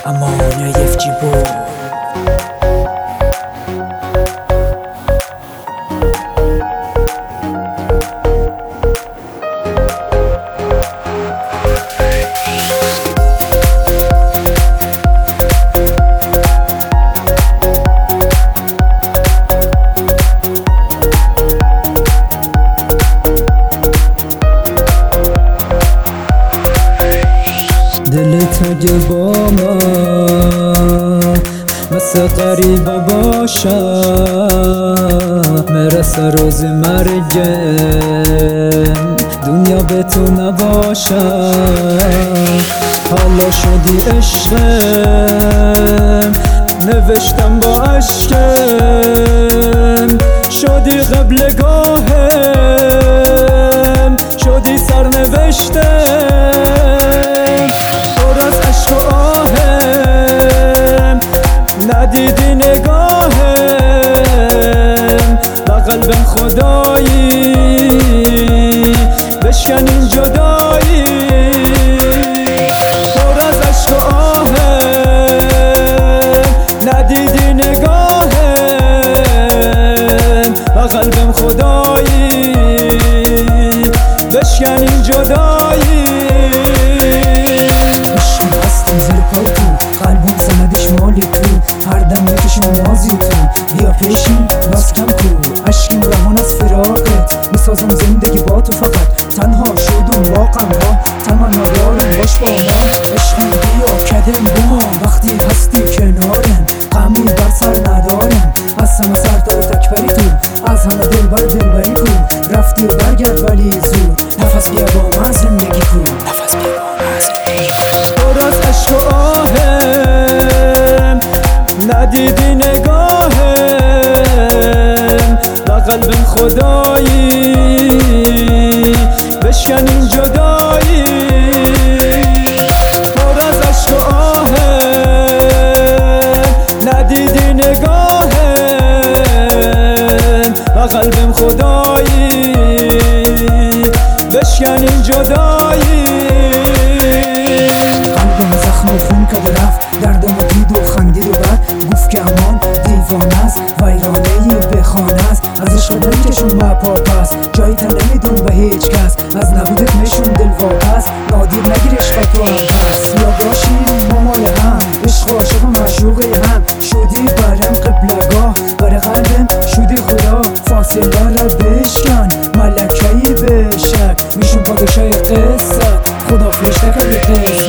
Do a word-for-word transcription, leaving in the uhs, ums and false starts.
Ammonia F G Boy. دلت اگه با من مثل غریبه باشم مرسه روز مرگم دنیا به تو نباشم حالا شدی عشقم نوشتم با عشقم شدی قبل گاهم شدی سرنوشتم پر از عشق و آهم ندیدی نگاهم با قلبم خدایی بشکنین جدایی پر از عشق و آهم ندیدی نگاهم با قلبم خدایی بشکنین جدایی قلبم سندش مالی تو هر دم میکشم مازی تو بیا پیشیم باز کم کو عشقیم رهان از فراقت میسازم زندگی با تو فقط تنها شدم با غمها تمنا دارم باش با ما عشقم بیا کدم با وقتی هستی کنارم غمی بر سر ندارم از همه سردار تکبری تو از همه دل بر دلبری کو رفتی برگرد ولی زود نفس بیا با من زندگی کو نفس بیا با من زندگی پر از عشق و آهم ندیدی نگاهم با قلبم خدایی بشکنین جدایی پر از عشق و آهم ندیدی نگاهم با قلبم خدایی بشکنین جدایی زخم و خون کد رفت دردم دید و خندید و بعد گفت که امان دیوانه است ویرانه ای به خانه است از عشق دل کشون و پاپس جایی تا نمیدون به هیچ کس از نبودت میشون دل واپس نادیر نگیر عشق تو عباس یا باشیم مامای هم عشق عاشق و معشوقی هم شدی برم قبلگاه بر قلبم شدی خدا فاصله را بشکن ملکهی بشک میشون پادشای قصت خدا فرشته کرده قصت